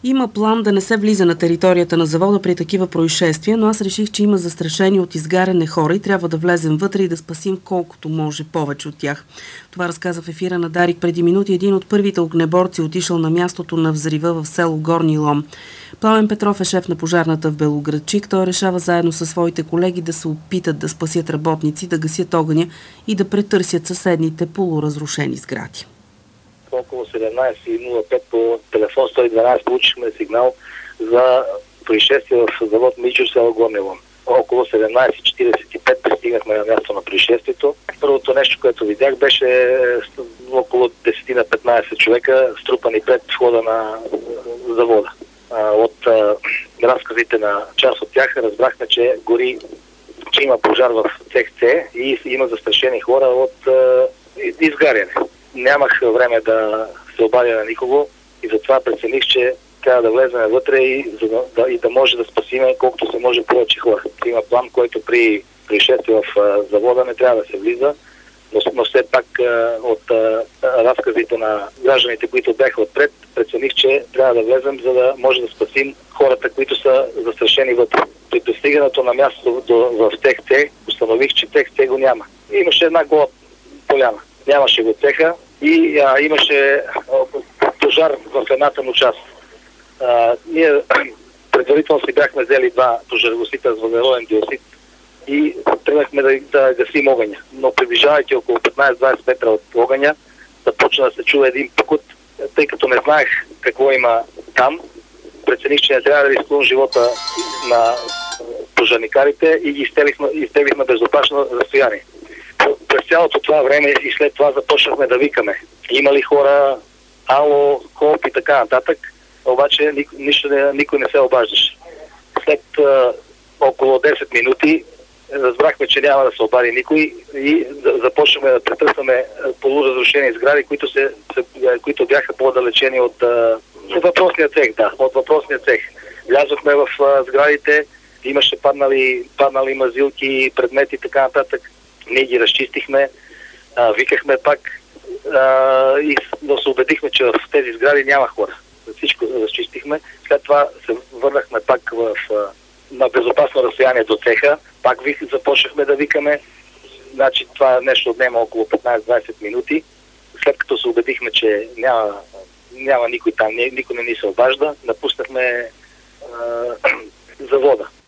Има план да не се влиза на територията на завода при такива происшествия, но аз реших, че има застрашени от изгаряне хора и трябва да влезем вътре и да спасим колкото може повече от тях. Това разказа в ефира на Дарик преди минути един от първите огнеборци, отишъл на мястото на взрива в село Горни Лом. Пламен Петров е шеф на пожарната в Белоградчик. Той решава заедно със своите колеги да се опитат да спасят работници, да гасят огъня и да претърсят съседните полуразрушени сгради. Около 17:05 по телефон 112 получихме сигнал за происшествие в завод Мичо, село Горни Лом. Около 17:45 пристигнахме на място на происшествието. Първото нещо, което видях, беше около 10-15 човека струпани пред входа на завода. От разказите на част от тях разбрахме, че има пожар в цех С и има застрашени хора от изгаряне. Нямах време да се обадя на никого и затова прецених, че трябва да влезем вътре и да може да спасиме колкото се може повече хора. Има план, който при происшествие в завода не трябва да се влиза, но все пак от разказите на гражданите, които бяха отпред, прецених, че трябва да влезем, за да може да спасим хората, които са застрашени вътре. При пристигането на място в цех С установих, че цех С го няма. Имаше една гола поляна. Нямаше го цеха и имаше пожар в едната му част. Ние предварително си бяхме взели 2 пожарогасителя с въглероден диоксид и тръгнахме да гасим огъня. Но приближавайки около 15-20 метра от огъня, започна да се чува един пукот. Тъй като не знаех какво има там, прецених, че не трябва да рискувам живота на пожарникарите и ги изтеглихме безопасно разстояние. През цялото това време и след това започнахме да викаме. Има ли хора, ало, хоп и така нататък, обаче никой не се обаждаше. След около 10 минути разбрахме, че няма да се обади никой и започнахме да претърсваме полуразрушени сгради, които бяха по-далечени от въпросния цех. Да, от въпросния цех. Влязохме в сградите, имаше паднали мазилки, предмети и така нататък. Ние ги разчистихме, викахме пак и се убедихме, че в тези сгради няма хора. Всичко разчистихме. След това се върнахме пак на безопасно разстояние до цеха. Пак започнахме да викаме. Значи това нещо отнема около 15-20 минути. След като се убедихме, че няма никой там, никой не ни се обажда, напуснахме завода.